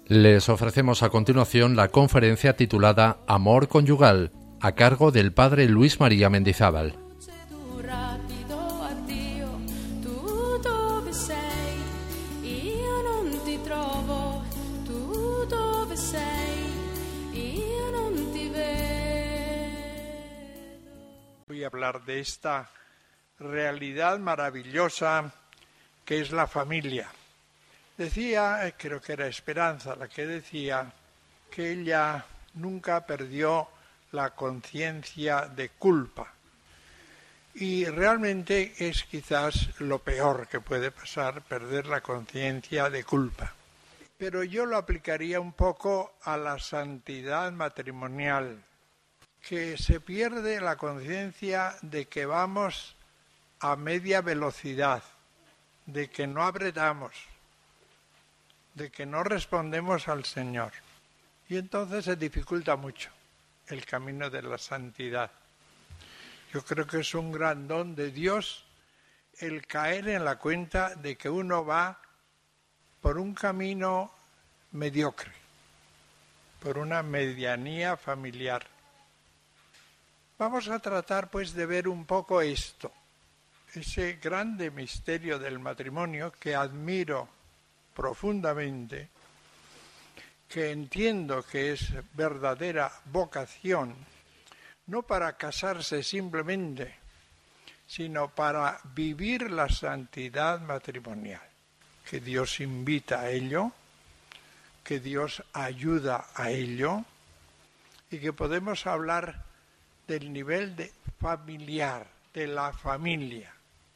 Les ofrecemos a continuación la conferencia titulada Amor Conyugal, a cargo del padre Luis María Mendizábal. Voy a hablar de esta realidad maravillosa que es la familia. Decía, creo que era Esperanza la que decía, que ella nunca perdió la conciencia de culpa. Y realmente es quizás lo peor que puede pasar, perder la conciencia de culpa. Pero yo lo aplicaría un poco a la santidad matrimonial, que se pierde la conciencia de que vamos a media velocidad, de que no apretamos, de que no respondemos al Señor. Y entonces se dificulta mucho el camino de la santidad. Yo creo que es un gran don de Dios el caer en la cuenta de que uno va por un camino mediocre, por una medianía familiar. Vamos a tratar pues de ver un poco esto, ese grande misterio del matrimonio que admiro profundamente, que entiendo que es verdadera vocación, no para casarse simplemente, sino para vivir la santidad matrimonial, que Dios invita a ello, que Dios ayuda a ello, y que podemos hablar del nivel de familiar, de la familia.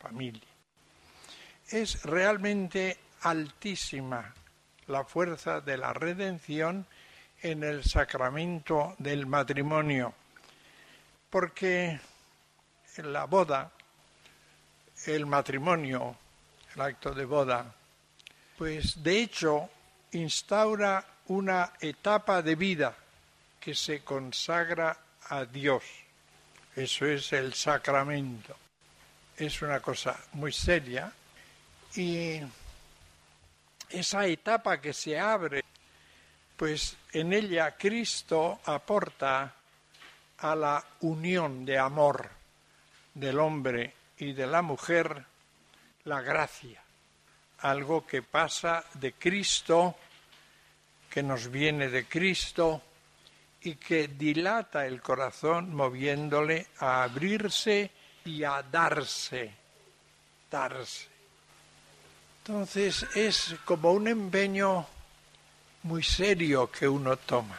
Es realmente altísima la fuerza de la redención en el sacramento del matrimonio, porque en la boda, el matrimonio, el acto de boda, pues de hecho instaura una etapa de vida que se consagra a Dios. Eso es el sacramento. Es una cosa muy seria y esa etapa que se abre, pues en ella Cristo aporta a la unión de amor del hombre y de la mujer la gracia, algo que pasa de Cristo, que nos viene de Cristo y que dilata el corazón moviéndole a abrirse y a darse. Entonces es como un empeño muy serio que uno toma.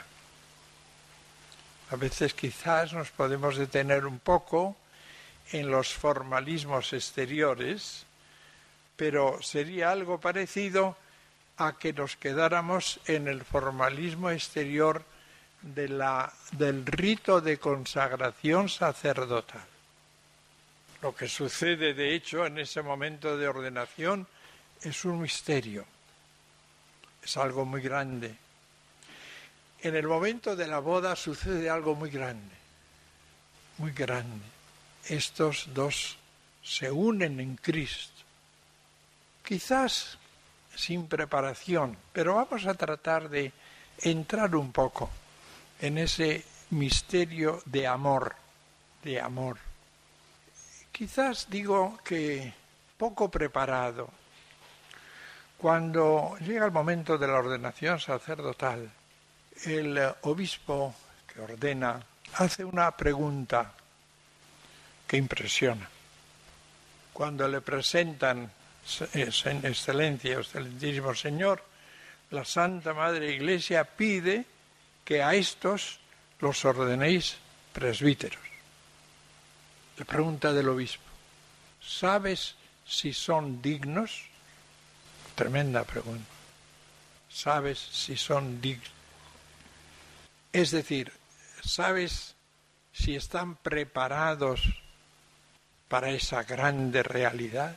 A veces quizás nos podemos detener un poco en los formalismos exteriores, pero sería algo parecido a que nos quedáramos en el formalismo exterior del rito de consagración sacerdotal. Lo que sucede, de hecho, en ese momento de ordenación es un misterio, es algo muy grande. En el momento de la boda sucede algo muy grande, muy grande. Estos dos se unen en Cristo, quizás sin preparación, pero vamos a tratar de entrar un poco en ese misterio de amor. Quizás digo que poco preparado. Cuando llega el momento de la ordenación sacerdotal, el obispo que ordena hace una pregunta que impresiona. Cuando le presentan, Excelencia, Excelentísimo Señor, la Santa Madre Iglesia pide que a estos los ordenéis presbíteros. La pregunta del obispo: ¿sabes si son dignos? Tremenda pregunta. ¿Sabes si son dignos? Es decir, ¿sabes si están preparados para esa grande realidad?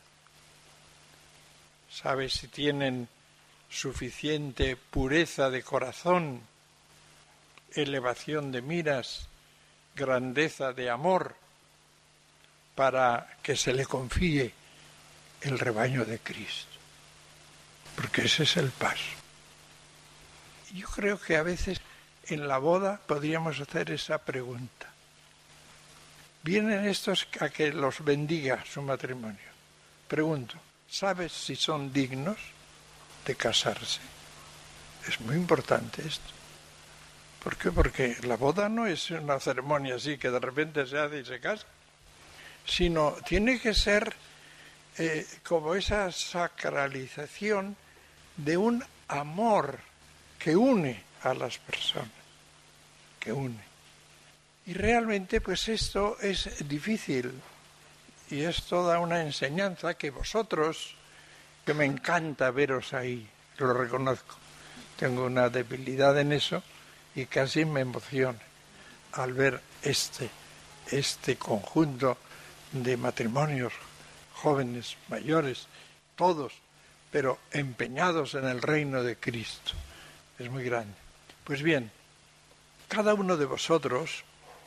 ¿Sabes si tienen suficiente pureza de corazón, elevación de miras, grandeza de amor, para que se le confíe el rebaño de Cristo? Porque ese es el paso. yo creo que a veces en la boda podríamos hacer esa pregunta. Vienen estos a que los bendiga su matrimonio. Pregunto, ¿sabes si son dignos de casarse? Es muy importante esto. ¿Por qué? Porque la boda no es una ceremonia así que de repente se hace y se casa, sino tiene que ser como esa sacralización de un amor que une a las personas, que une. Y realmente pues esto es difícil y es toda una enseñanza que vosotros, que me encanta veros ahí, lo reconozco, tengo una debilidad en eso y casi me emociona al ver este conjunto de matrimonios jóvenes, mayores, todos, pero empeñados en el reino de Cristo. Es muy grande. Pues bien, cada uno de vosotros,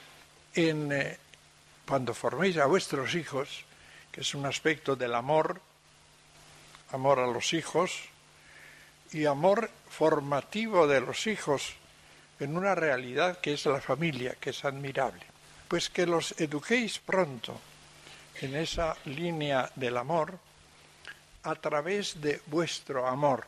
cuando forméis a vuestros hijos, que es un aspecto del amor a los hijos, y amor formativo de los hijos en una realidad que es la familia, que es admirable, pues que los eduquéis pronto en esa línea del amor a través de vuestro amor.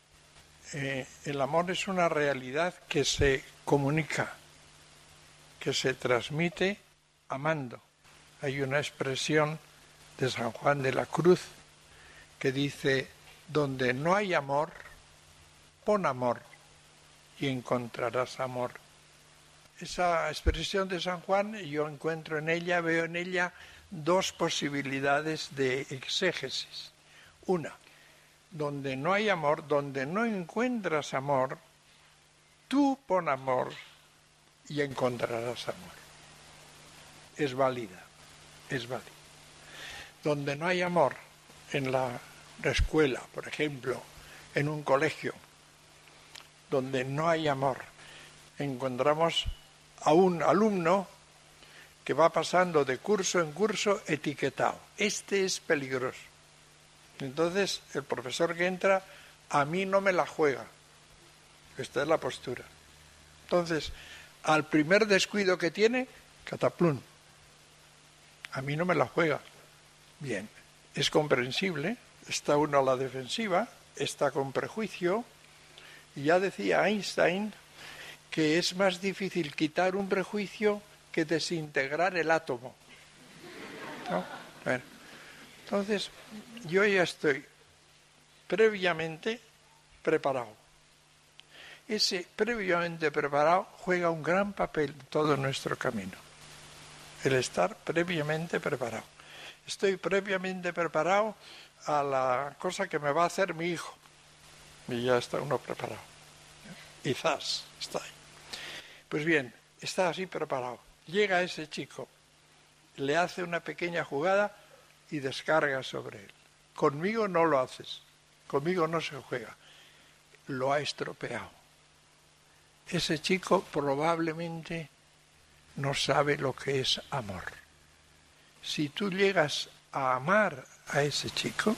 El amor es una realidad que se comunica, que se transmite amando. Hay una expresión de San Juan de la Cruz que dice, donde no hay amor, pon amor y encontrarás amor. Esa expresión de San Juan, yo veo en ella dos posibilidades de exégesis. Una, donde no hay amor, donde no encuentras amor, tú pon amor y encontrarás amor. Es válida, es válida. Donde no hay amor, en la escuela, por ejemplo, en un colegio, donde no hay amor, encontramos a un alumno que va pasando de curso en curso etiquetado. Este es peligroso. Entonces, el profesor que entra, a mí no me la juega. Esta es la postura. Entonces, al primer descuido que tiene, cataplum. A mí no me la juega. Bien, es comprensible, está uno a la defensiva, está con prejuicio, y ya decía Einstein que es más difícil quitar un prejuicio que desintegrar el átomo. ¿No? Bueno, entonces, yo ya estoy previamente preparado. Ese previamente preparado juega un gran papel en todo nuestro camino. El estar previamente preparado. Estoy previamente preparado a la cosa que me va a hacer mi hijo. Y ya está uno preparado. Quizás está ahí. Pues bien, está así preparado. Llega ese chico, le hace una pequeña jugada y descarga sobre él. Conmigo no lo haces, conmigo no se juega. Lo ha estropeado. Ese chico probablemente no sabe lo que es amor. Si tú llegas a amar a ese chico,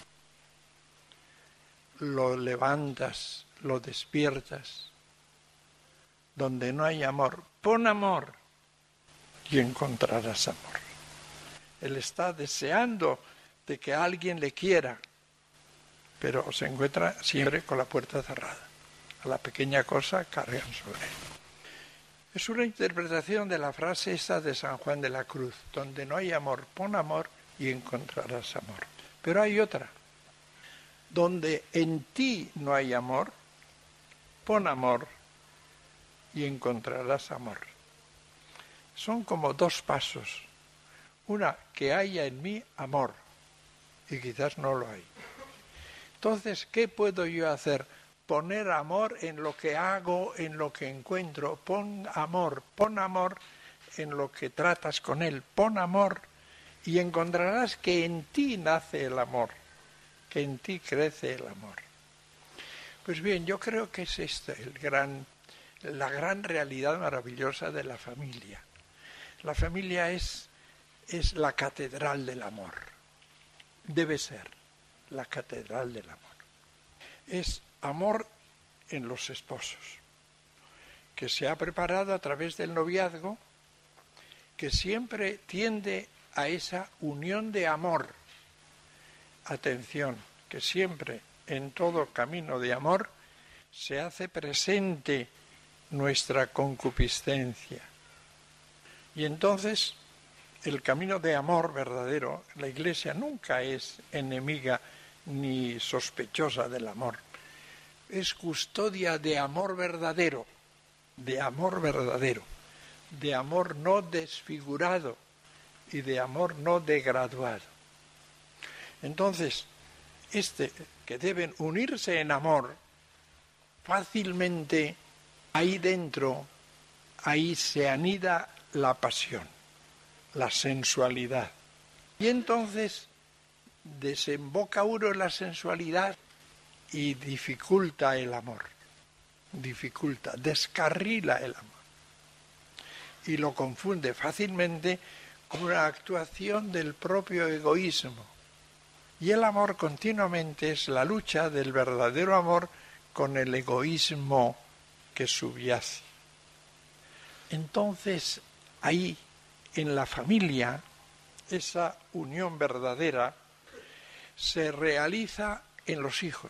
lo levantas, lo despiertas. Donde no hay amor, pon amor y encontrarás amor. Él está deseando de que alguien le quiera, pero se encuentra siempre con la puerta cerrada. A la pequeña cosa cargan sobre él. Es una interpretación de la frase esa de San Juan de la Cruz, donde no hay amor, pon amor y encontrarás amor. Pero hay otra, donde en ti no hay amor, pon amor y encontrarás amor. Son como dos pasos. Una, que haya en mí amor, y quizás no lo hay. Entonces, ¿qué puedo yo hacer? Poner amor en lo que hago, en lo que encuentro. Pon amor en lo que tratas con él. Pon amor y encontrarás que en ti nace el amor, que en ti crece el amor. Pues bien, yo creo que es esta la gran realidad maravillosa de la familia. La familia es la catedral del amor. Debe ser la catedral del amor. Es amor en los esposos, que se ha preparado a través del noviazgo, que siempre tiende a esa unión de amor. Atención, que siempre en todo camino de amor se hace presente nuestra concupiscencia. Y entonces el camino de amor verdadero, la Iglesia nunca es enemiga ni sospechosa del amor. Es custodia de amor verdadero, de amor verdadero, de amor no desfigurado y de amor no degraduado. Entonces, que deben unirse en amor, fácilmente ahí dentro, ahí se anida la pasión, la sensualidad. Y entonces desemboca uno en la sensualidad y dificulta el amor, descarrila el amor. Y lo confunde fácilmente con una actuación del propio egoísmo. Y el amor continuamente es la lucha del verdadero amor con el egoísmo que subyace. Entonces, ahí, en la familia, esa unión verdadera se realiza en los hijos.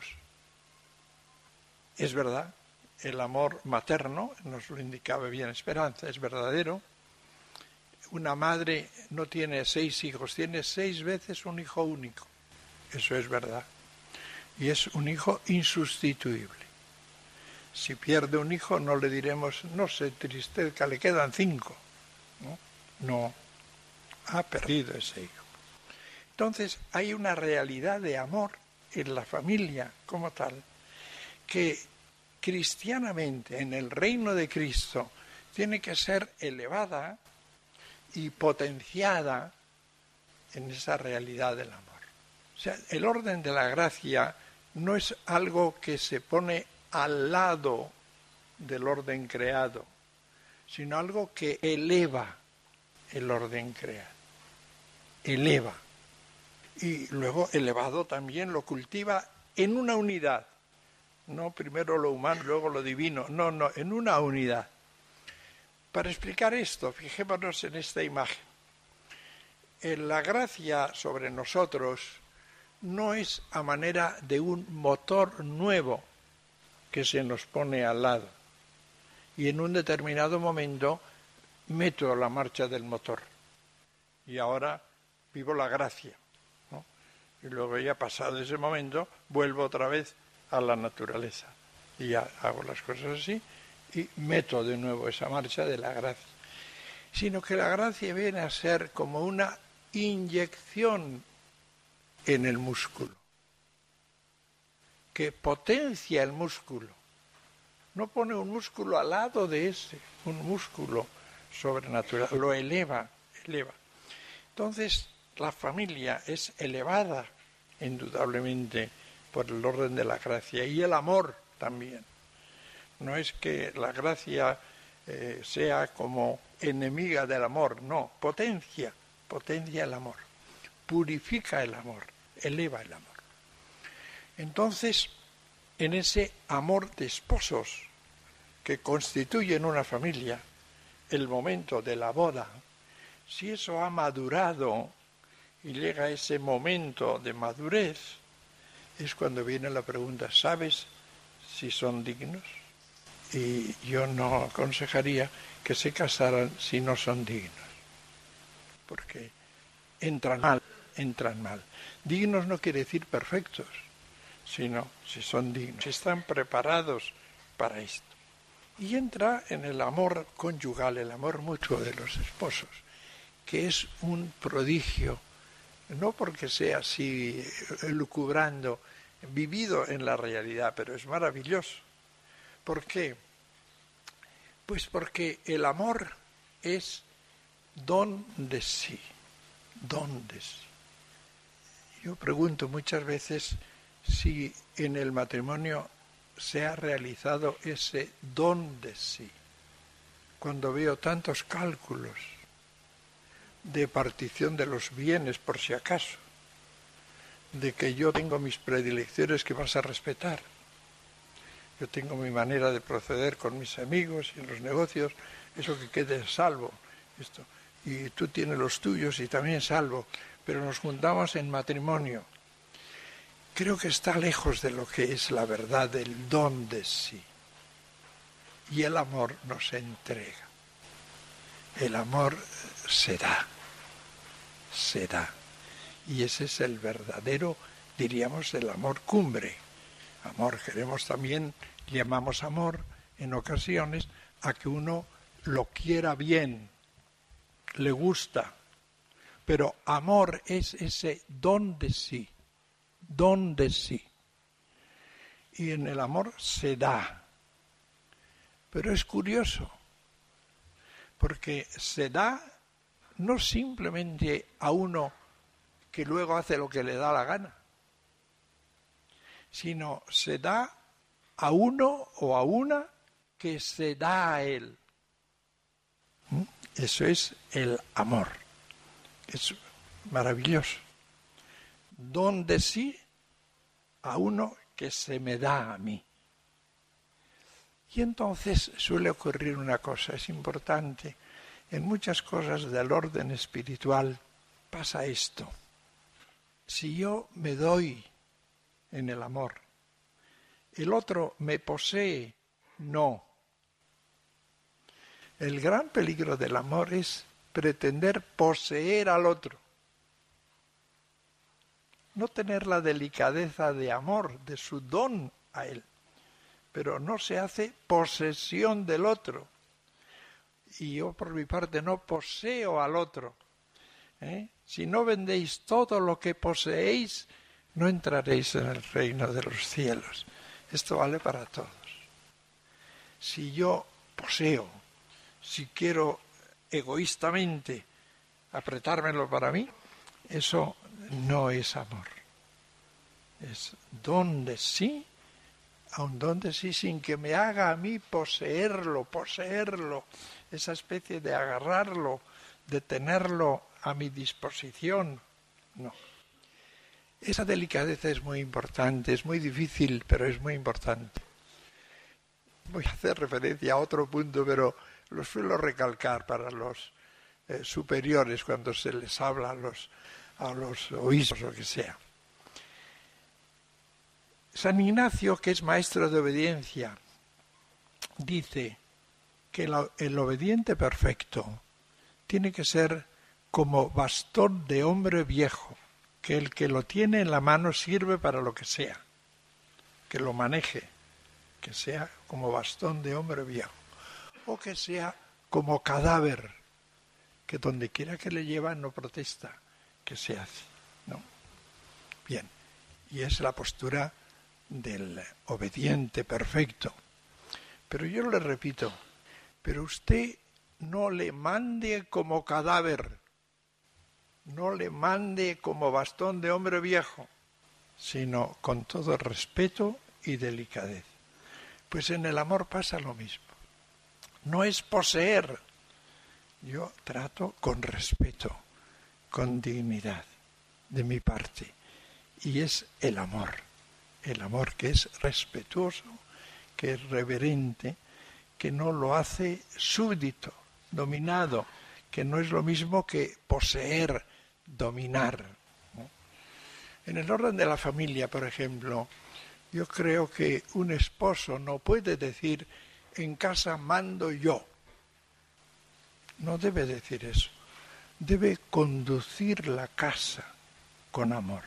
Es verdad, el amor materno, nos lo indicaba bien Esperanza, es verdadero. Una madre no tiene 6 hijos, tiene 6 veces un hijo único. Eso es verdad. Y es un hijo insustituible. Si pierde un hijo no le diremos, no se tristezca, le quedan 5. No, ha perdido ese hijo. Entonces hay una realidad de amor en la familia como tal, que cristianamente en el reino de Cristo tiene que ser elevada y potenciada en esa realidad del amor. O sea, el orden de la gracia no es algo que se pone al lado del orden creado, sino algo que eleva el orden creado. Eleva. Y luego elevado también lo cultiva en una unidad. No primero lo humano, luego lo divino. No, en una unidad. Para explicar esto, fijémonos en esta imagen. La gracia sobre nosotros no es a manera de un motor nuevo que se nos pone al lado. Y en un determinado momento meto la marcha del motor. Y ahora vivo la gracia, ¿no? Y luego ya pasado ese momento vuelvo otra vez a la naturaleza. Y ya hago las cosas así y meto de nuevo esa marcha de la gracia. Sino que la gracia viene a ser como una inyección en el músculo, que potencia el músculo. No pone un músculo al lado de ese, un músculo sobrenatural, lo eleva. Entonces, la familia es elevada, indudablemente, por el orden de la gracia, y el amor también. No es que la gracia sea como enemiga del amor, no, potencia el amor, purifica el amor, eleva el amor. Entonces, en ese amor de esposos que constituyen una familia, el momento de la boda, si eso ha madurado y llega ese momento de madurez, es cuando viene la pregunta, ¿sabes si son dignos? Y yo no aconsejaría que se casaran si no son dignos, porque entran mal. Dignos no quiere decir perfectos, sino si son dignos, si están preparados para esto. Y entra en el amor conyugal, el amor mutuo de los esposos, que es un prodigio, no porque sea así lucubrando, vivido en la realidad, pero es maravilloso. ¿Por qué? Pues porque el amor es don de sí. Yo pregunto muchas veces si en el matrimonio se ha realizado ese don de sí. Cuando veo tantos cálculos de partición de los bienes, por si acaso, de que yo tengo mis predilecciones que vas a respetar, Yo tengo mi manera de proceder con mis amigos y en los negocios, eso que quede salvo. Esto. Y tú tienes los tuyos y también salvo, pero nos juntamos en matrimonio. Creo que está lejos de lo que es la verdad del don de sí. Y el amor nos entrega. El amor se da. Y ese es el verdadero, diríamos, el amor cumbre. Amor, queremos también, llamamos amor en ocasiones a que uno lo quiera bien, le gusta. Pero amor es ese don de sí. Y en el amor se da. Pero es curioso, porque se da no simplemente a uno que luego hace lo que le da la gana, sino se da a uno o a una que se da a él. Eso es el amor. Es maravilloso. Don de sí a uno que se me da a mí. Y entonces suele ocurrir una cosa, es importante. En muchas cosas del orden espiritual pasa esto. Si yo me doy en el amor, el otro me posee, no. El gran peligro del amor es pretender poseer al otro. No tener la delicadeza de amor, de su don a él. Pero no se hace posesión del otro. Y yo por mi parte no poseo al otro. Si no vendéis todo lo que poseéis, no entraréis en el reino de los cielos. Esto vale para todos. Si yo poseo, si quiero egoístamente apretármelo para mí, eso no es amor. Es don de sí, a un don de sí sin que me haga a mí poseerlo, esa especie de agarrarlo, de tenerlo a mi disposición. No. Esa delicadeza es muy importante, es muy difícil, pero es muy importante. Voy a hacer referencia a otro punto, pero lo suelo recalcar para los superiores cuando se les habla a los obispos o que sea. San Ignacio, que es maestro de obediencia, dice que el obediente perfecto tiene que ser como bastón de hombre viejo, que el que lo tiene en la mano sirve para lo que sea, que lo maneje, que sea como bastón de hombre viejo, o que sea como cadáver, que donde quiera que le llevan no protesta, que se hace, ¿no? Bien, y es la postura del obediente perfecto. Pero yo le repito, pero usted no le mande como cadáver, no le mande como bastón de hombre viejo, sino con todo respeto y delicadeza. Pues en el amor pasa lo mismo. No es poseer, yo trato con respeto, con dignidad de mi parte, y es el amor que es respetuoso, que es reverente, que no lo hace súbdito, dominado, que no es lo mismo que poseer, dominar, ¿no? En el orden de la familia, por ejemplo, yo creo que un esposo no puede decir en casa mando yo. No debe decir eso. Debe conducir la casa con amor.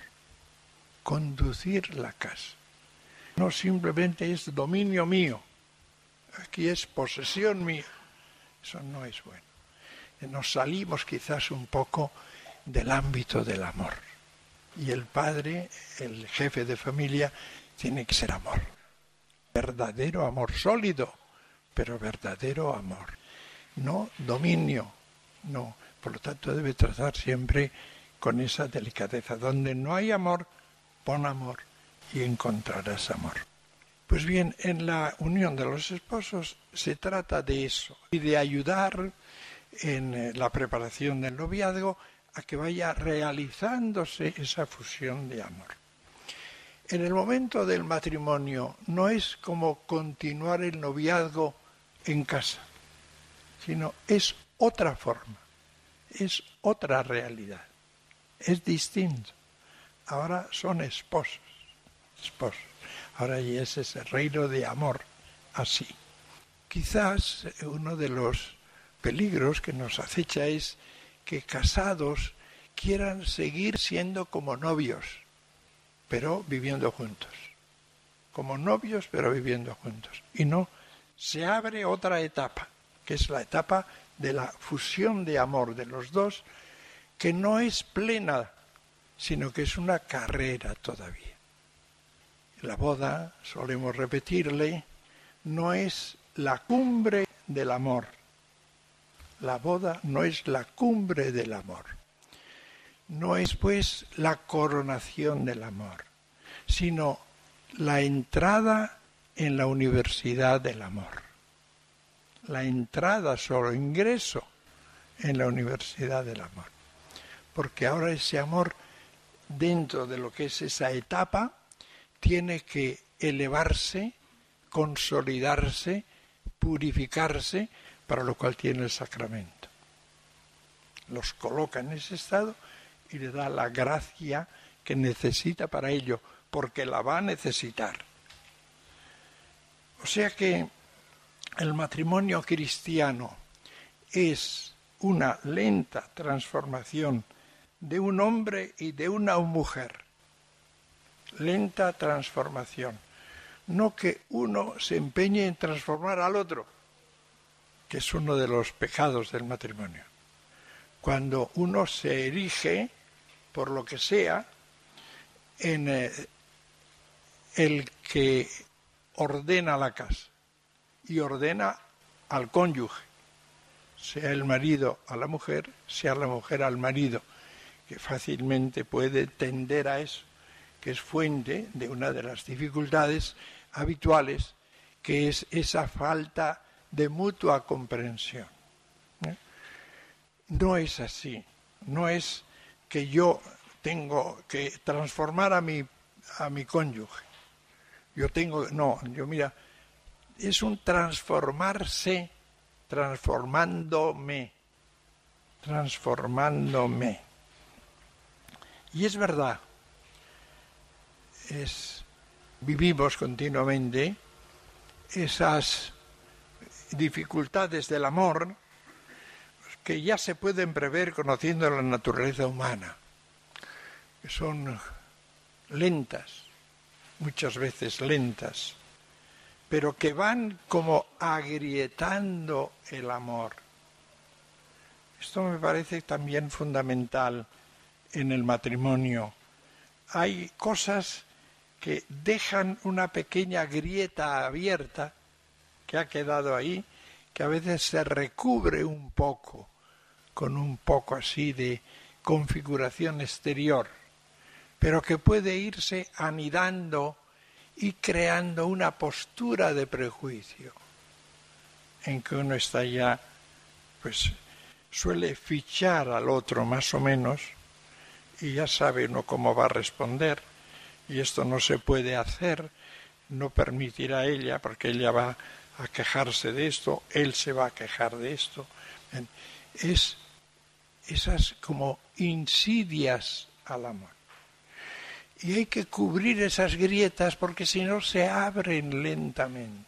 Conducir la casa. No simplemente es dominio mío. Aquí es posesión mía. Eso no es bueno. Nos salimos quizás un poco del ámbito del amor. Y el padre, el jefe de familia, tiene que ser amor. Verdadero amor, sólido, pero verdadero amor. No dominio, no. Por lo tanto debe tratar siempre con esa delicadeza. Donde no hay amor, pon amor y encontrarás amor. Pues bien, en la unión de los esposos se trata de eso y de ayudar en la preparación del noviazgo a que vaya realizándose esa fusión de amor. En el momento del matrimonio no es como continuar el noviazgo en casa, sino es otra forma, es otra realidad, es distinto. Ahora son esposos. Ahora ya es ese reino de amor, así. Quizás uno de los peligros que nos acecha es que casados quieran seguir siendo como novios, pero viviendo juntos. Como novios, pero viviendo juntos. Y no, se abre otra etapa, que es la etapa de la fusión de amor de los dos, que no es plena, sino que es una carrera todavía. La boda, solemos repetirle, no es la cumbre del amor. La boda no es la cumbre del amor. No es, pues, la coronación del amor, sino la entrada en la universidad del amor. La entrada, solo ingreso en la universidad del amor. Porque ahora ese amor, dentro de lo que es esa etapa, tiene que elevarse, consolidarse, purificarse, para lo cual tiene el sacramento. Los coloca en ese estado y le da la gracia que necesita para ello, porque la va a necesitar. O sea que el matrimonio cristiano es una lenta transformación de un hombre y de una mujer. Lenta transformación. No que uno se empeñe en transformar al otro, que es uno de los pecados del matrimonio. Cuando uno se erige, por lo que sea, en el que ordena la casa y ordena al cónyuge, sea el marido a la mujer, sea la mujer al marido, que fácilmente puede tender a eso, que es fuente de una de las dificultades habituales, que es esa falta de mutua comprensión. No es así, no es que yo tengo que transformar a mi cónyuge. Mira, es un transformarse, transformándome. Y es verdad, vivimos continuamente esas dificultades del amor que ya se pueden prever conociendo la naturaleza humana, que son lentas, muchas veces lentas, pero que van como agrietando el amor. Esto me parece también fundamental en el matrimonio. Hay cosas que dejan una pequeña grieta abierta que ha quedado ahí, que a veces se recubre un poco, con un poco así de configuración exterior, pero que puede irse anidando y creando una postura de prejuicio, en que uno está ya, pues suele fichar al otro más o menos, y ya sabe uno cómo va a responder, y esto no se puede hacer, no permitirá ella, porque ella va a quejarse de esto, él se va a quejar de esto. Es esas como insidias al amor. Y hay que cubrir esas grietas porque si no se abren lentamente.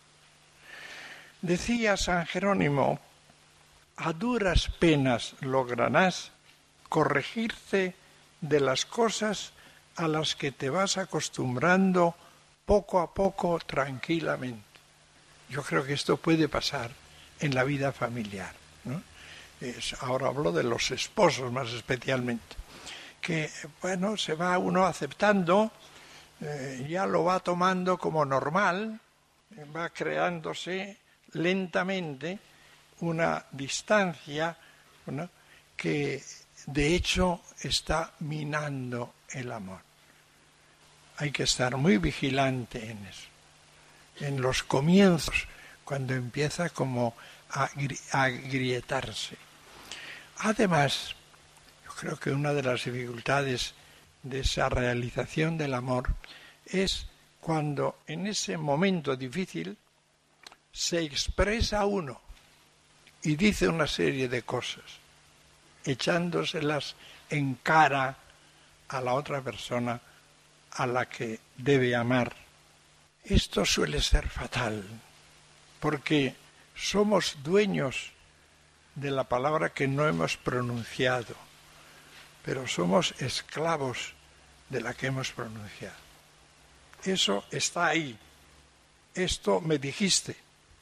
Decía San Jerónimo, a duras penas lograrás corregirte de las cosas a las que te vas acostumbrando poco a poco tranquilamente. Yo creo que esto puede pasar en la vida familiar, ¿no? Ahora hablo de los esposos más especialmente, que bueno, se va uno aceptando, ya lo va tomando como normal, va creándose lentamente una distancia, ¿no?, que de hecho está minando el amor. Hay que estar muy vigilante en eso. En los comienzos, cuando empieza como a agrietarse. Además, yo creo que una de las dificultades de esa realización del amor es cuando en ese momento difícil se expresa uno y dice una serie de cosas, echándoselas en cara a la otra persona a la que debe amar. Esto suele ser fatal, porque somos dueños de la palabra que no hemos pronunciado, pero somos esclavos de la que hemos pronunciado. Eso está ahí. Esto me dijiste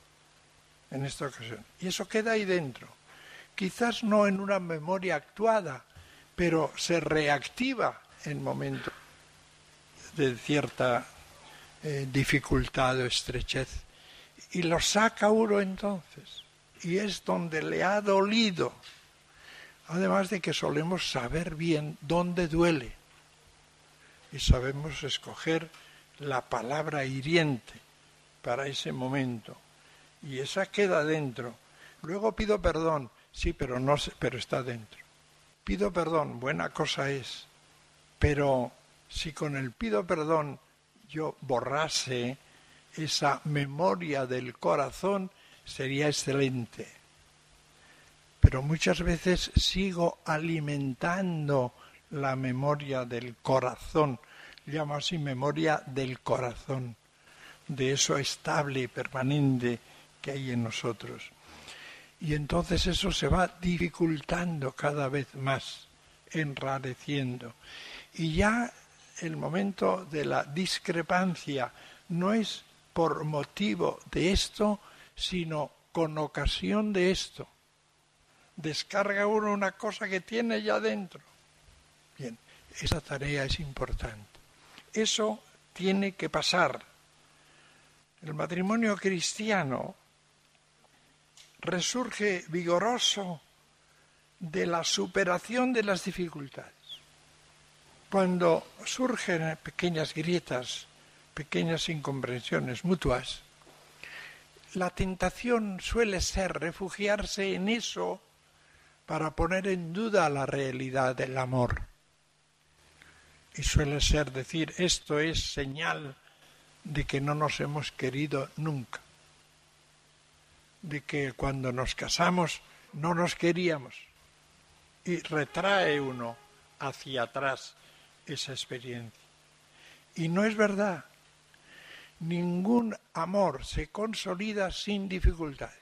en esta ocasión. Y eso queda ahí dentro. Quizás no en una memoria actuada, pero se reactiva en momentos de cierta dificultad o estrechez. Y lo saca uno entonces. Y es donde le ha dolido. Además de que solemos saber bien dónde duele. Y sabemos escoger la palabra hiriente para ese momento. Y esa queda dentro. Luego pido perdón. Sí, pero está dentro. Pido perdón, buena cosa es. Pero si con el pido perdón yo borrase esa memoria del corazón, sería excelente. Pero muchas veces sigo alimentando la memoria del corazón. Llamo así memoria del corazón, de eso estable y permanente que hay en nosotros. Y entonces eso se va dificultando cada vez más, enrareciendo. Y ya el momento de la discrepancia no es por motivo de esto, sino con ocasión de esto. Descarga uno una cosa que tiene ya dentro. Bien, esa tarea es importante. Eso tiene que pasar. El matrimonio cristiano resurge vigoroso de la superación de las dificultades. Cuando surgen pequeñas grietas, pequeñas incomprensiones mutuas, la tentación suele ser refugiarse en eso para poner en duda la realidad del amor. Y suele ser decir, esto es señal de que no nos hemos querido nunca, de que cuando nos casamos no nos queríamos, y retrae uno hacia atrás esa experiencia. Y no es verdad, ningún amor se consolida sin dificultades.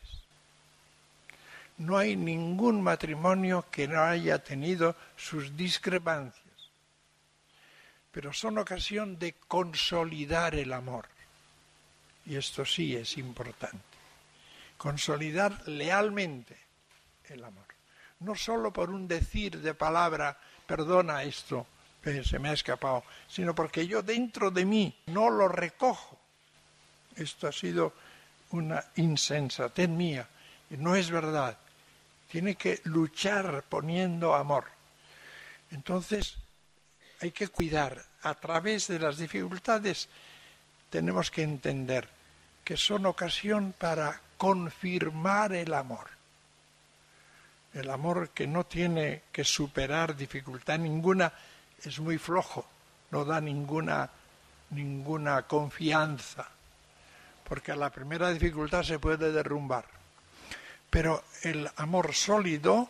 No hay ningún matrimonio que no haya tenido sus discrepancias, pero son ocasión de consolidar el amor. Y esto sí es importante. Consolidar lealmente el amor. No solo por un decir de palabra, perdona esto, que se me ha escapado, sino porque yo dentro de mí no lo recojo. Esto ha sido una insensatez mía, y no es verdad. Tiene que luchar poniendo amor. Entonces, hay que cuidar. A través de las dificultades tenemos que entender que son ocasión para confirmar el amor. El amor que no tiene que superar dificultad ninguna es muy flojo, no da ninguna confianza, porque a la primera dificultad se puede derrumbar. Pero el amor sólido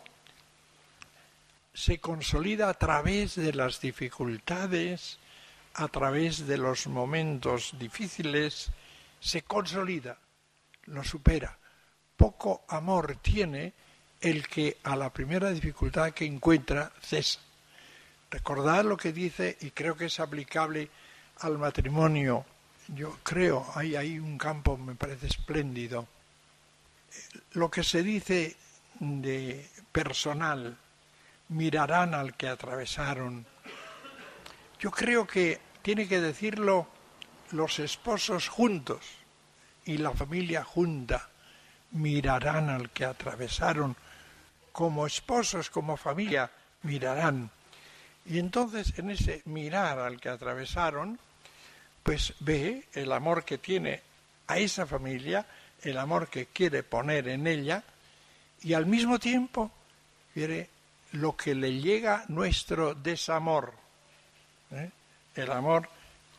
se consolida a través de las dificultades, a través de los momentos difíciles, se consolida, lo supera. Poco amor tiene el que a la primera dificultad que encuentra cesa. Recordad lo que dice, y creo que es aplicable al matrimonio. Yo creo, hay un campo, me parece espléndido. Lo que se dice de personal, mirarán al que atravesaron. Yo creo que tiene que decirlo los esposos juntos y la familia junta. Mirarán al que atravesaron. Como esposos, como familia, mirarán. Y entonces en ese mirar al que atravesaron, pues ve el amor que tiene a esa familia, el amor que quiere poner en ella, y al mismo tiempo quiere lo que le llega nuestro desamor, el amor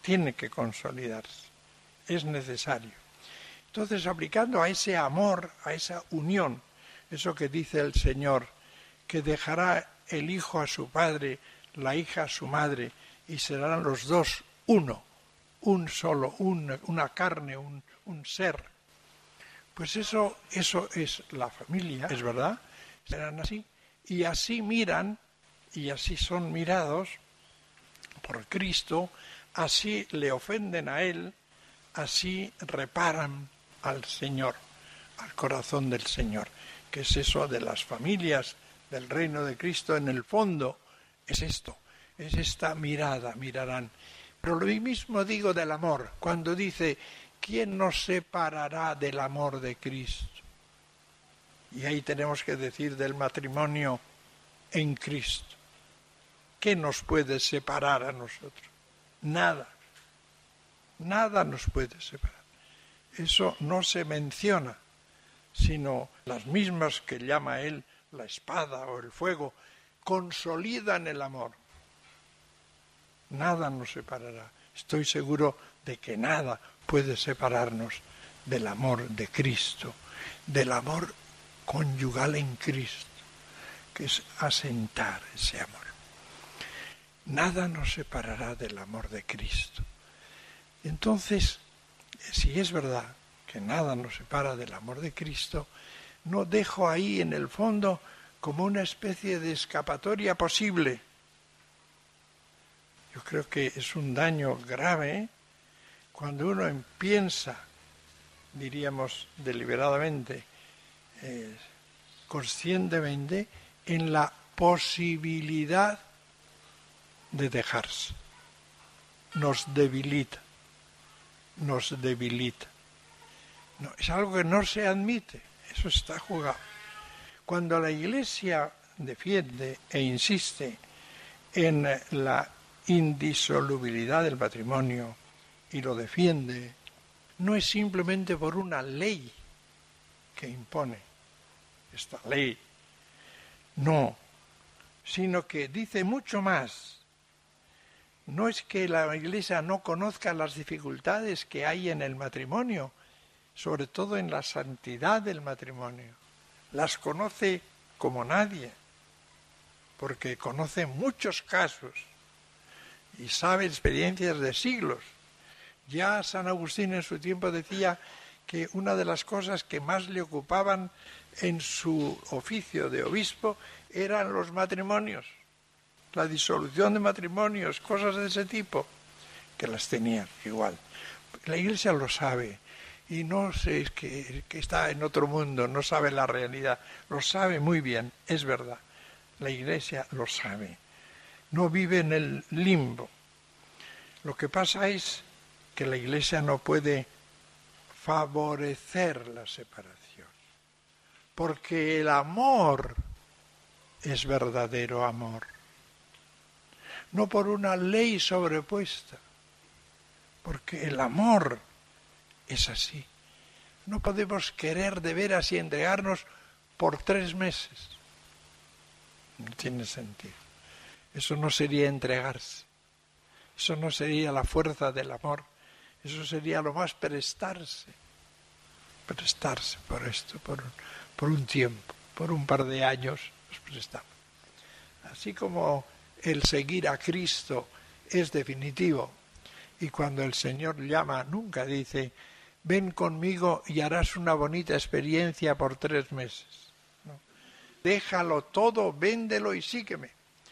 tiene que consolidarse, es necesario. Entonces, aplicando a ese amor, a esa unión, eso que dice el Señor, que dejará el hijo a su padre, la hija a su madre, y serán los dos uno, un solo, una carne, un ser. Pues eso es la familia, es verdad, serán así, y así miran, y así son mirados por Cristo, así le ofenden a Él, así reparan al Señor, al corazón del Señor, que es eso de las familias del reino de Cristo. En el fondo es esto, es esta mirada, mirarán. Pero lo mismo digo del amor, cuando dice, ¿quién nos separará del amor de Cristo? Y ahí tenemos que decir del matrimonio en Cristo. ¿Qué nos puede separar a nosotros? Nada. Nada nos puede separar. Eso no se menciona, sino las mismas que llama él la espada o el fuego, consolidan el amor. Nada nos separará. Estoy seguro de que nada puede separarnos del amor de Cristo, del amor conyugal en Cristo, que es asentar ese amor. Nada nos separará del amor de Cristo. Entonces, si es verdad que nada nos separa del amor de Cristo, no dejo ahí en el fondo como una especie de escapatoria posible. Yo creo que es un daño grave cuando uno piensa, diríamos deliberadamente, conscientemente, en la posibilidad de dejarse. Nos debilita. No, es algo que no se admite, eso está jugado. Cuando la Iglesia defiende e insiste en la indisolubilidad del matrimonio y lo defiende, no es simplemente por una ley que impone esta ley, no, sino que dice mucho más. No es que la Iglesia no conozca las dificultades que hay en el matrimonio, sobre todo en la santidad del matrimonio. Las conoce como nadie, porque conoce muchos casos y sabe experiencias de siglos. Ya San Agustín en su tiempo decía que una de las cosas que más le ocupaban en su oficio de obispo eran los matrimonios. La disolución de matrimonios, cosas de ese tipo, que las tenían igual. La Iglesia lo sabe, y no sé, que está en otro mundo, no sabe la realidad, lo sabe muy bien, es verdad. La Iglesia lo sabe, no vive en el limbo. Lo que pasa es que la Iglesia no puede favorecer la separación, porque el amor es verdadero amor. No por una ley sobrepuesta, porque el amor es así. No podemos querer de veras y entregarnos por 3 meses. No tiene sentido. Eso no sería entregarse. Eso no sería la fuerza del amor. Eso sería lo más prestarse. Prestarse por esto, por un tiempo, por un par de años nos prestamos. Así como el seguir a Cristo es definitivo, y cuando el Señor llama, nunca dice, ven conmigo y harás una bonita experiencia por 3 meses. No. Déjalo todo, véndelo y sígueme.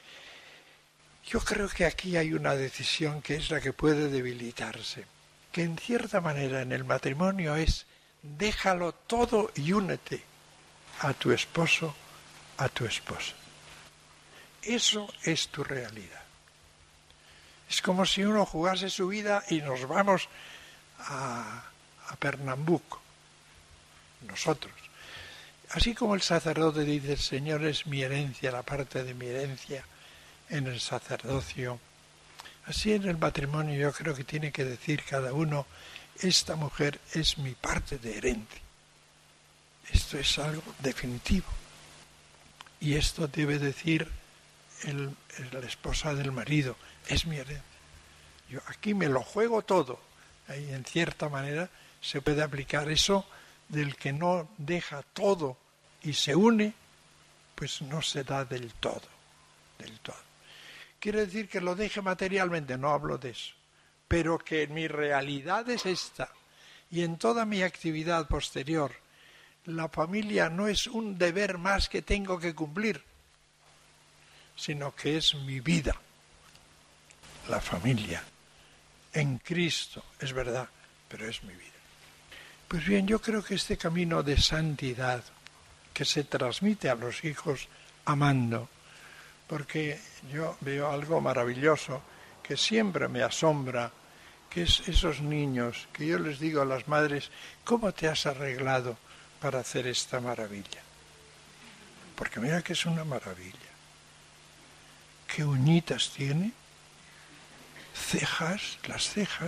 Yo creo que aquí hay una decisión que es la que puede debilitarse, que en cierta manera en el matrimonio es, déjalo todo y únete a tu esposo, a tu esposa. Eso es tu realidad. Es como si uno jugase su vida y nos vamos a Pernambuco, nosotros. Así como el sacerdote dice, el Señor es mi herencia, la parte de mi herencia en el sacerdocio. Así en el matrimonio yo creo que tiene que decir cada uno, esta mujer es mi parte de herencia. Esto es algo definitivo. Y esto debe decir la esposa del marido, es mi herencia. Yo aquí me lo juego todo. Ahí en cierta manera se puede aplicar eso del que no deja todo y se une, pues no se da del todo, del todo. Quiere decir que lo deje materialmente, no hablo de eso, pero que mi realidad es esta, y en toda mi actividad posterior, la familia no es un deber más que tengo que cumplir, sino que es mi vida, la familia, en Cristo, es verdad, pero es mi vida. Pues bien, yo creo que este camino de santidad que se transmite a los hijos amando, porque yo veo algo maravilloso que siempre me asombra, que es esos niños que yo les digo a las madres, ¿cómo te has arreglado para hacer esta maravilla? Porque mira que es una maravilla. ¿Qué uñitas tiene? Cejas, las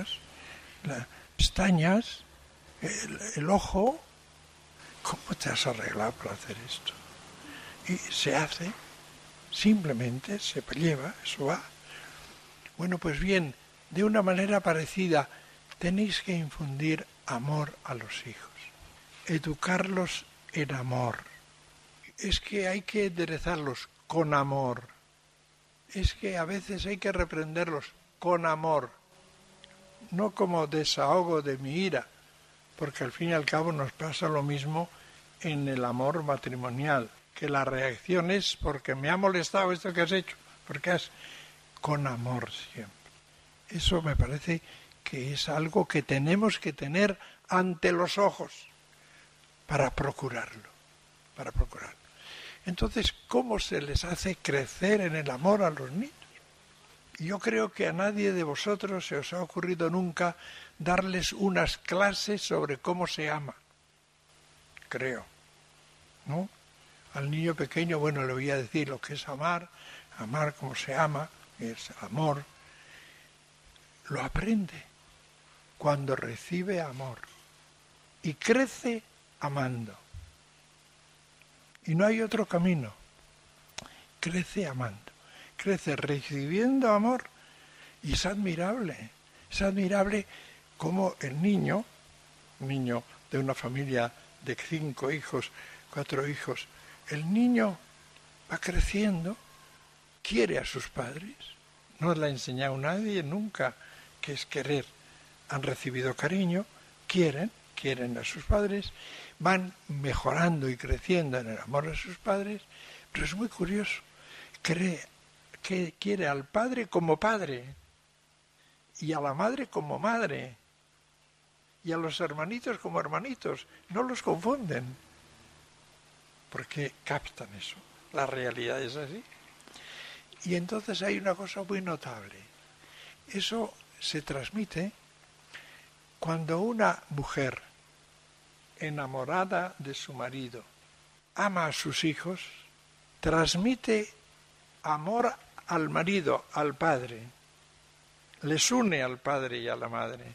pestañas, el ojo. ¿Cómo te has arreglado para hacer esto? Y se hace, simplemente se lleva, eso va. Bueno, pues bien, de una manera parecida, tenéis que infundir amor a los hijos, educarlos en amor. Es que hay que enderezarlos con amor. Es que a veces hay que reprenderlos con amor, no como desahogo de mi ira, porque al fin y al cabo nos pasa lo mismo en el amor matrimonial, que la reacción es porque me ha molestado esto que has hecho, porque has con amor siempre. Eso me parece que es algo que tenemos que tener ante los ojos para procurarlo, Entonces, ¿cómo se les hace crecer en el amor a los niños? Yo creo que a nadie de vosotros se os ha ocurrido nunca darles unas clases sobre cómo se ama. Creo, ¿no? Al niño pequeño, bueno, le voy a decir lo que es amar como se ama, es amor. Lo aprende cuando recibe amor y crece amando. Y no hay otro camino. Crece amando. Crece recibiendo amor y es admirable cómo el niño de una familia de 5 hijos, 4 hijos, el niño va creciendo, quiere a sus padres, no le ha enseñado nadie nunca qué es querer, han recibido cariño, quieren a sus padres, van mejorando y creciendo en el amor de sus padres, pero es muy curioso, que quiere al padre como padre, y a la madre como madre, y a los hermanitos como hermanitos, no los confunden, porque captan eso, la realidad es así. Y entonces hay una cosa muy notable, eso se transmite cuando una mujer enamorada de su marido ama a sus hijos, transmite amor al marido, al padre, les une al padre y a la madre.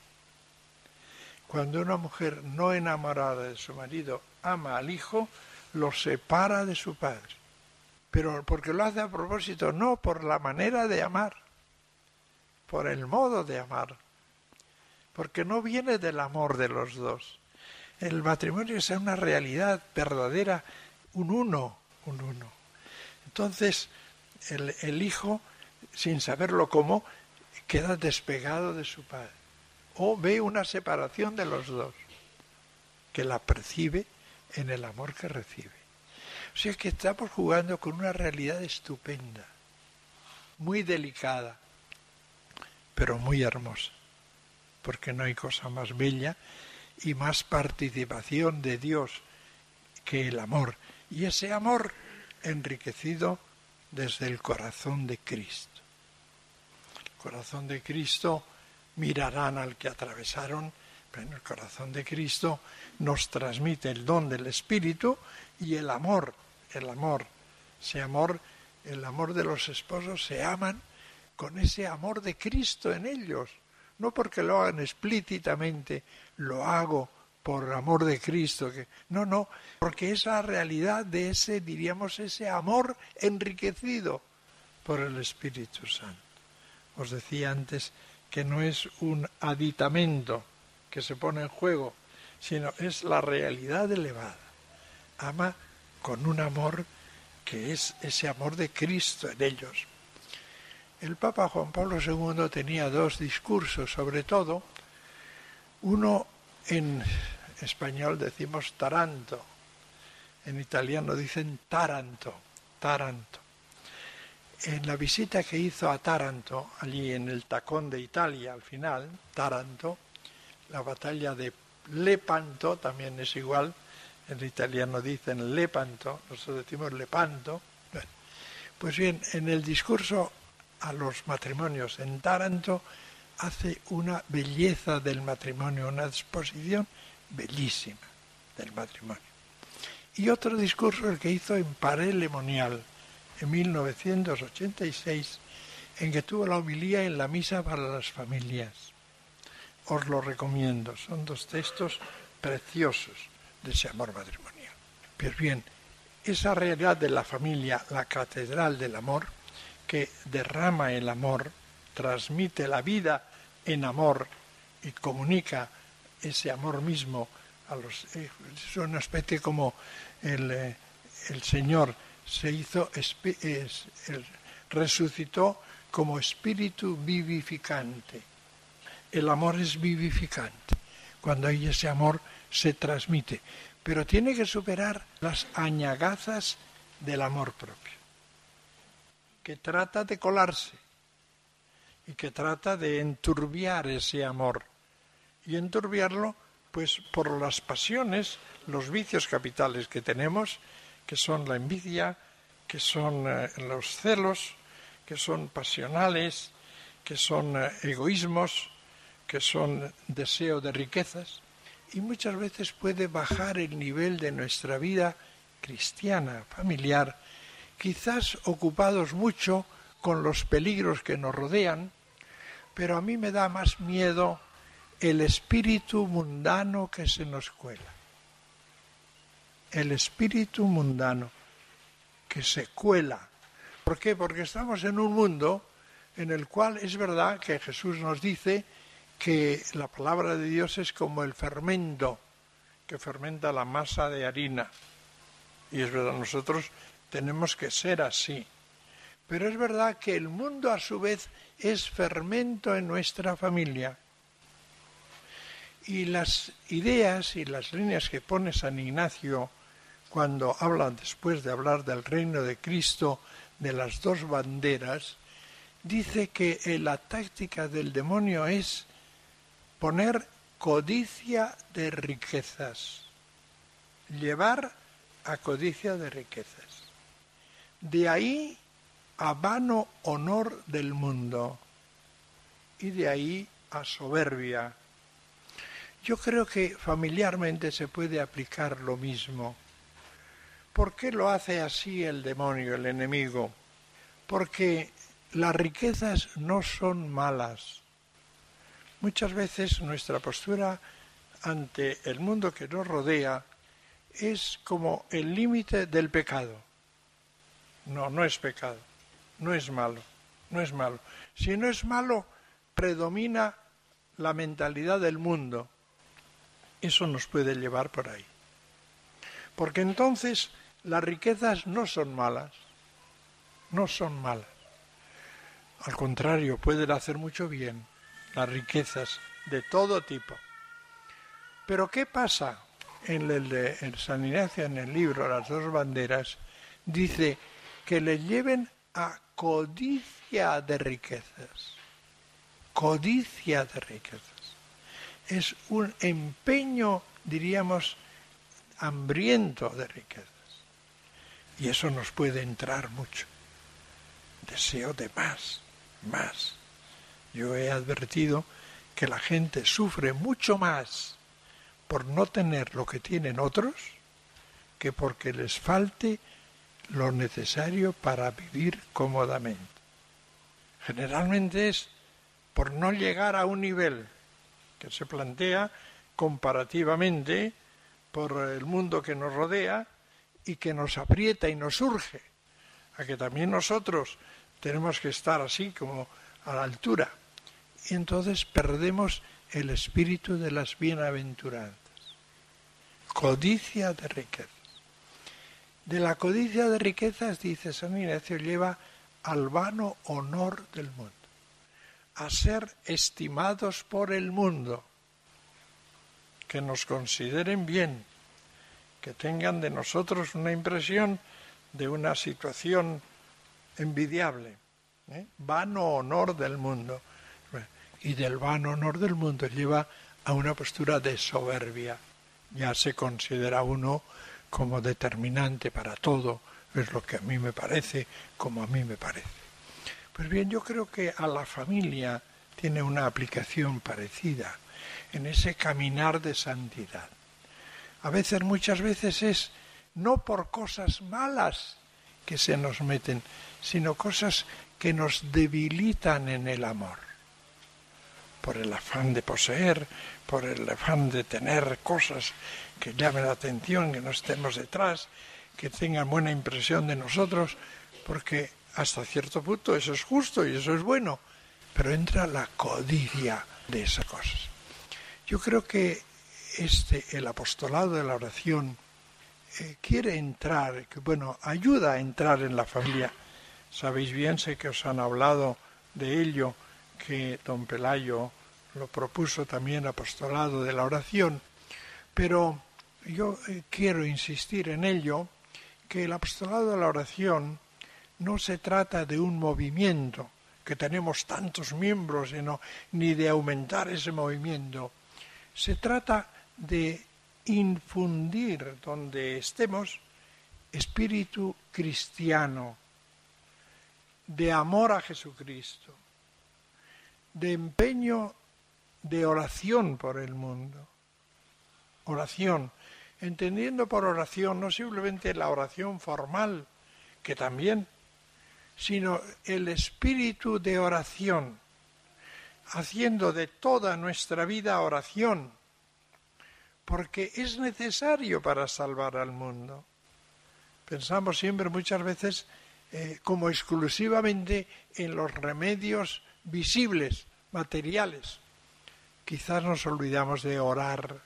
Cuando una mujer no enamorada de su marido ama al hijo, lo separa de su padre. Pero porque lo hace a propósito, no por la manera de amar, por el modo de amar, porque no viene del amor de los dos. El matrimonio es una realidad verdadera, un uno. Entonces, el hijo, sin saberlo cómo, queda despegado de su padre, o ve una separación de los dos, que la percibe en el amor que recibe. O sea que estamos jugando con una realidad estupenda, muy delicada, pero muy hermosa, porque no hay cosa más bella y más participación de Dios que el amor, y ese amor enriquecido desde el corazón de Cristo. El corazón de Cristo mirarán al que atravesaron, pero en el corazón de Cristo nos transmite el don del Espíritu y el amor de los esposos se aman con ese amor de Cristo en ellos, no porque lo hagan explícitamente, lo hago por amor de Cristo, no, porque es la realidad de ese amor enriquecido por el Espíritu Santo. Os decía antes que no es un aditamento que se pone en juego, sino es la realidad elevada. Ama con un amor que es ese amor de Cristo en ellos. El Papa Juan Pablo II tenía dos discursos, sobre todo, uno en español decimos Taranto, en italiano dicen Taranto. En la visita que hizo a Taranto, allí en el tacón de Italia, al final, Taranto, la batalla de Lepanto, también es igual, en italiano dicen Lepanto, nosotros decimos Lepanto. Bueno, pues bien, en el discurso a los matrimonios en Taranto hace una belleza del matrimonio, una exposición bellísima del matrimonio. Y otro discurso el que hizo en Paray-le-Monial, en 1986, en que tuvo la homilía en la misa para las familias. Os lo recomiendo, son dos textos preciosos de ese amor matrimonial. Pues bien, esa realidad de la familia, la catedral del amor, que derrama el amor, transmite la vida en amor y comunica ese amor mismo a los... Es una especie como el Señor se hizo, resucitó como espíritu vivificante. El amor es vivificante, cuando hay ese amor se transmite, pero tiene que superar las añagazas del amor propio, que trata de colarse y que trata de enturbiar ese amor, y enturbiarlo pues por las pasiones, los vicios capitales que tenemos, que son la envidia, que son los celos, que son pasionales, que son egoísmos, que son deseo de riquezas, y muchas veces puede bajar el nivel de nuestra vida cristiana, familiar, quizás ocupados mucho con los peligros que nos rodean, pero a mí me da más miedo el espíritu mundano que se nos cuela. El espíritu mundano que se cuela. ¿Por qué? Porque estamos en un mundo en el cual es verdad que Jesús nos dice que la palabra de Dios es como el fermento que fermenta la masa de harina. Y es verdad, nosotros tenemos que ser así. Pero es verdad que el mundo a su vez es fermento en nuestra familia. Y las ideas y las líneas que pone San Ignacio cuando habla, después de hablar del reino de Cristo, de las dos banderas, dice que la táctica del demonio es poner codicia de riquezas, llevar a codicia de riquezas. De ahí a vano honor del mundo y de ahí a soberbia. Yo creo que familiarmente se puede aplicar lo mismo. ¿Por qué lo hace así el demonio, el enemigo? Porque las riquezas no son malas. Muchas veces nuestra postura ante el mundo que nos rodea es como el límite del pecado. No, no es pecado, no es malo, no es malo. Si no es malo, predomina la mentalidad del mundo. Eso nos puede llevar por ahí. Porque entonces las riquezas no son malas, no son malas. Al contrario, pueden hacer mucho bien las riquezas de todo tipo. Pero ¿qué pasa? En San Ignacio, en el libro Las dos banderas, dice que le lleven a codicia de riquezas. Codicia de riquezas. Es un empeño, diríamos, hambriento de riquezas. Y eso nos puede entrar mucho. Deseo de más, más. Yo he advertido que la gente sufre mucho más por no tener lo que tienen otros que porque les falte lo necesario para vivir cómodamente. Generalmente es por no llegar a un nivel que se plantea comparativamente por el mundo que nos rodea y que nos aprieta y nos urge a que también nosotros tenemos que estar así como a la altura. y entonces perdemos el espíritu de las bienaventuranzas. Codicia de riquezas. De la codicia de riquezas, dice San Ignacio, lleva al vano honor del mundo, a ser estimados por el mundo, que nos consideren bien, que tengan de nosotros una impresión de una situación envidiable. Vano honor del mundo. Y del vano honor del mundo lleva a una postura de soberbia. Ya se considera uno como determinante para todo, es lo que a mí me parece, como a mí me parece. Pues bien, yo creo que a la familia tiene una aplicación parecida en ese caminar de santidad. A veces, muchas veces es no por cosas malas que se nos meten, sino cosas que nos debilitan en el amor. Por el afán de poseer, por el afán de tener cosas que llamen la atención, que no estemos detrás, que tengan buena impresión de nosotros, porque hasta cierto punto eso es justo y eso es bueno, pero entra la codicia de esas cosas. Yo creo que el apostolado de la oración quiere entrar, ayuda a entrar en la familia. Sabéis bien, sé que os han hablado de ello, que don Pelayo lo propuso también apostolado de la oración, pero yo quiero insistir en ello, que el apostolado de la oración no se trata de un movimiento, que tenemos tantos miembros, ni de aumentar ese movimiento. Se trata de infundir donde estemos espíritu cristiano, de amor a Jesucristo, de empeño de oración por el mundo. Oración, entendiendo por oración no simplemente la oración formal, que también, sino el espíritu de oración, haciendo de toda nuestra vida oración, porque es necesario para salvar al mundo. Pensamos siempre muchas veces como exclusivamente en los remedios visibles, materiales. Quizás nos olvidamos de orar.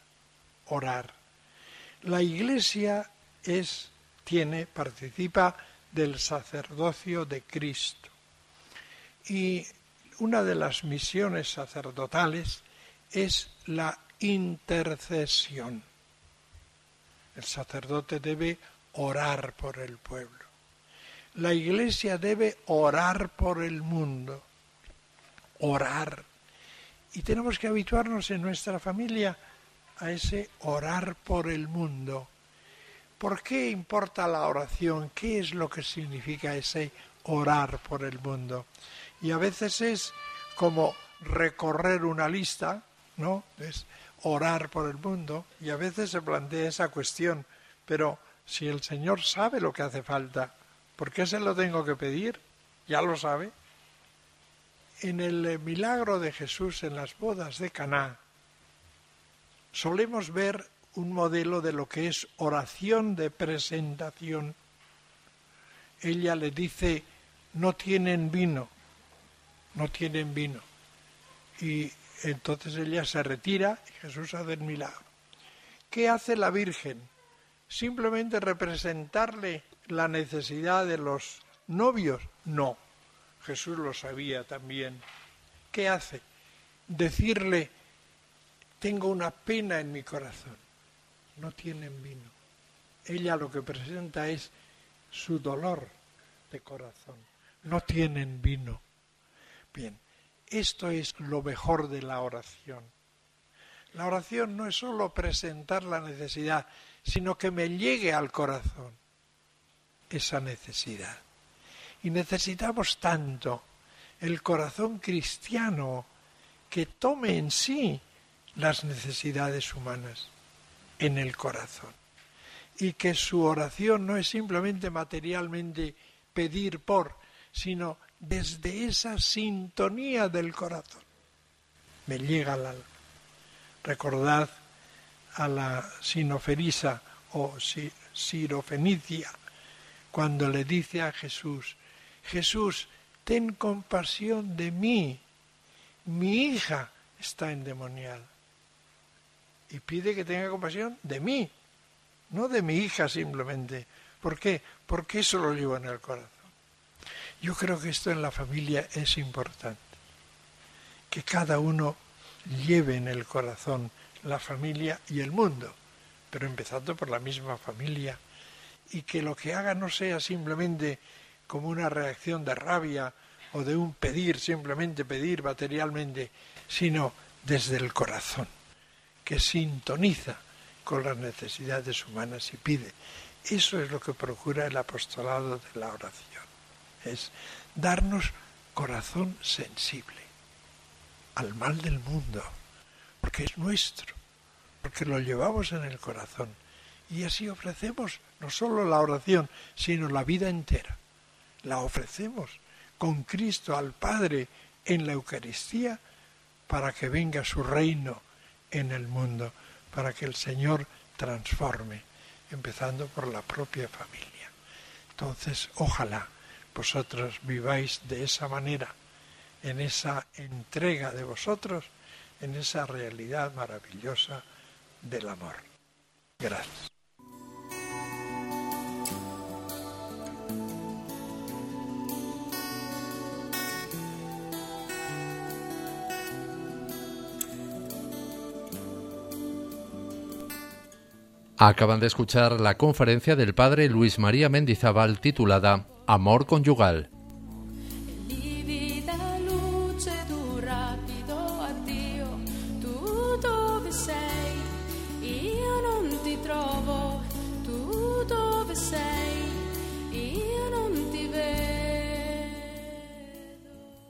La Iglesia participa del sacerdocio de Cristo. Y una de las misiones sacerdotales es la intercesión. El sacerdote debe orar por el pueblo. La Iglesia debe orar por el mundo. Orar. Y tenemos que habituarnos en nuestra familia a ese orar por el mundo. ¿Por qué importa la oración? ¿Qué es lo que significa ese orar por el mundo? Y a veces es como recorrer una lista, ¿no? Es orar por el mundo, y a veces se plantea esa cuestión, pero si el Señor sabe lo que hace falta, ¿por qué se lo tengo que pedir? Ya lo sabe. En el milagro de Jesús en las bodas de Caná, solemos ver un modelo de lo que es oración de presentación. Ella le dice, no tienen vino. Y entonces ella se retira y Jesús hace el milagro. ¿Qué hace la Virgen? ¿Simplemente representarle la necesidad de los novios? No, Jesús lo sabía también. ¿Qué hace? Decirle, tengo una pena en mi corazón. No tienen vino. Ella lo que presenta es su dolor de corazón. No tienen vino. Bien, esto es lo mejor de la oración. La oración no es solo presentar la necesidad, sino que me llegue al corazón esa necesidad. Y necesitamos tanto el corazón cristiano que tome en sí las necesidades humanas en el corazón. Y que su oración no es simplemente materialmente pedir por, sino desde esa sintonía del corazón. Me llega al alma. Recordad a la Sinoferisa o Sirofenicia, cuando le dice a Jesús, Jesús, ten compasión de mí, mi hija está endemoniada. Y pide que tenga compasión de mí, no de mi hija simplemente. ¿Por qué? Porque eso lo llevo en el corazón. Yo creo que esto en la familia es importante, que cada uno lleve en el corazón la familia y el mundo, pero empezando por la misma familia, y que lo que haga no sea simplemente como una reacción de rabia o de un pedir, simplemente pedir materialmente, sino desde el corazón, que sintoniza con las necesidades humanas y pide. Eso es lo que procura el apostolado de la oración, es darnos corazón sensible al mal del mundo, porque es nuestro, porque lo llevamos en el corazón, y así ofrecemos no solo la oración, sino la vida entera. La ofrecemos con Cristo al Padre en la Eucaristía para que venga su reino en el mundo, para que el Señor transforme, empezando por la propia familia. Entonces, ojalá vosotros viváis de esa manera, en esa entrega de vosotros, en esa realidad maravillosa del amor. Gracias. Acaban de escuchar la conferencia del padre Luis María Mendizábal titulada Amor conyugal.